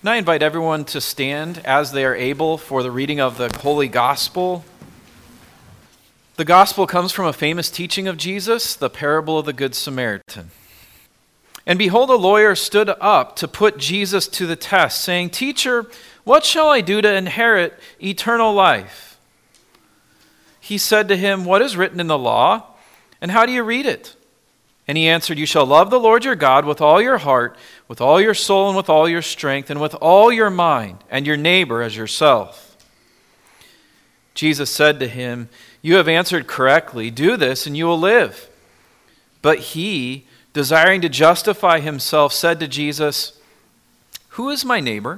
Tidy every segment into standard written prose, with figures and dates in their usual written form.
And I invite everyone to stand as they are able for the reading of the Holy Gospel. The Gospel comes from a famous teaching of Jesus, the parable of the Good Samaritan. And behold, a lawyer stood up to put Jesus to the test, saying, "Teacher, what shall I do to inherit eternal life?" He said to him, "What is written in the law, and how do you read it?" And he answered, "You shall love the Lord your God with all your heart, with all your soul, and with all your strength, and with all your mind, and your neighbor as yourself." Jesus said to him, "You have answered correctly. Do this, and you will live." But he, desiring to justify himself, said to Jesus, "Who is my neighbor?"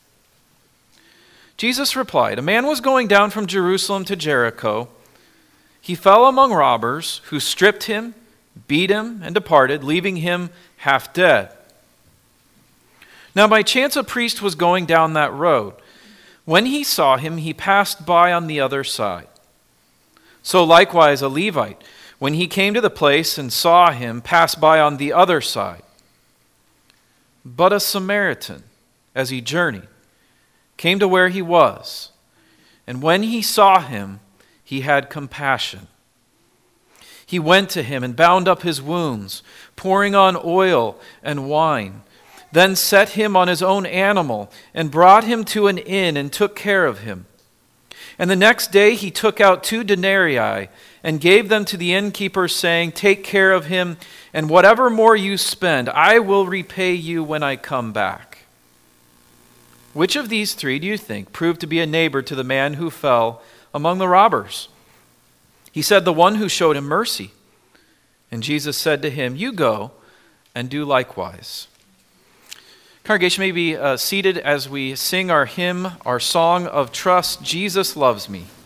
Jesus replied, "A man was going down from Jerusalem to Jericho. He fell among robbers, who stripped him, beat him, and departed, leaving him half dead. Now by chance a priest was going down that road. When he saw him, he passed by on the other side. So likewise a Levite, when he came to the place and saw him, passed by on the other side. But a Samaritan, as he journeyed, came to where he was, and when he saw him, he had compassion. He went to him and bound up his wounds, pouring on oil and wine, then set him on his own animal and brought him to an inn and took care of him. And the next day he took out 2 denarii and gave them to the innkeeper, saying, 'Take care of him, and whatever more you spend, I will repay you when I come back.' Which of these 3 do you think proved to be a neighbor to the man who fell among the robbers?" He said, "The one who showed him mercy." And Jesus said to him, "You go and do likewise." Congregation may be seated as we sing our hymn, our song of trust, "Jesus Loves Me."